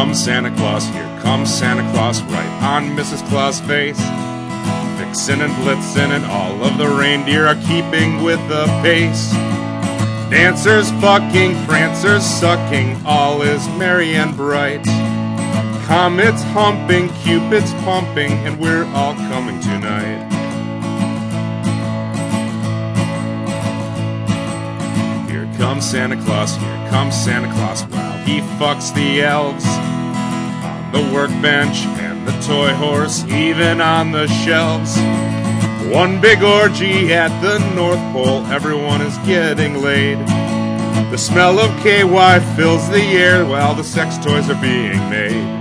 comes Santa Claus, here comes Santa Claus, right on Mrs. Claus' face. Vixen and Blitzen and all of the reindeer are keeping with the pace. Dancers fucking, prancers sucking, all is merry and bright. Comets humping, cupids pumping, and we're all coming tonight. Here comes Santa Claus, here comes Santa Claus, while he fucks the elves on the workbench and the toy horse, even on the shelves. One big orgy at the North Pole, everyone is getting laid. The smell of KY fills the air while the sex toys are being made.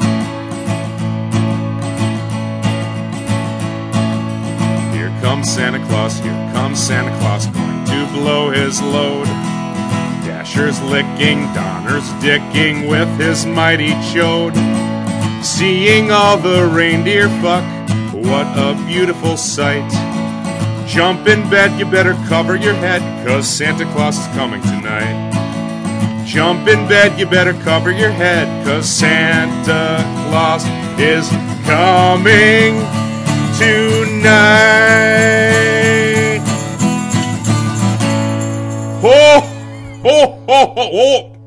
Here comes Santa Claus, here comes Santa Claus, going to blow his load. Dasher's licking, Donner's dicking with his mighty chode. Seeing all the reindeer fuck, what a beautiful sight. Jump in bed, you better cover your head, 'cause Santa Claus is coming tonight. Jump in bed, you better cover your head, 'cause Santa Claus is coming tonight. Ho, ho, ho, ho, ho.